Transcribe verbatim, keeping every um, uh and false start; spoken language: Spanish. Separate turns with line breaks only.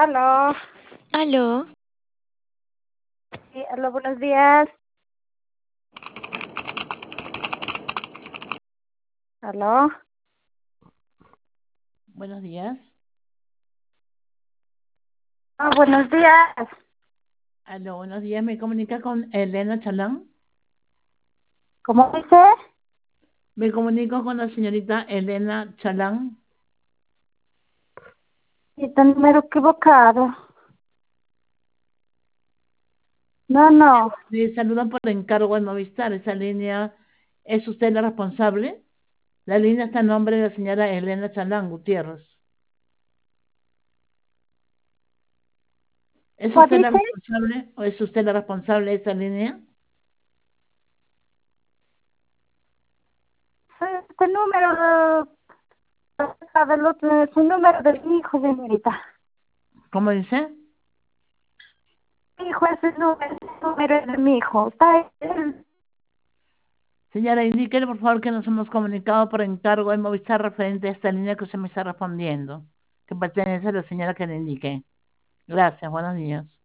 Aló,
Aló,
sí, aló, buenos días. Aló,
Buenos días.
ah, buenos días.
Aló, buenos días. ¿Me comunica con Elena Chalán?
¿Cómo dice?
Me comunico con la señorita Elena Chalán.
Está el número equivocado. No, no.
Le saludan por encargo al Movistar. Esa línea, ¿es usted la responsable? La línea está a nombre de la señora Elena Chalán Gutiérrez. ¿Es
¿Cómo
usted la
dice?
responsable o es usted la responsable de esa línea?
Sí, este número de, del otro, es un número de mi hijo, señorita.
¿Cómo dice?
Mi hijo es el número, el número es de mi hijo. Está él.
Señora, indíquele por favor que nos hemos comunicado por encargo al Movistar referente a esta línea que usted me está respondiendo, que pertenece a la señora que le indique. Gracias, buenos días.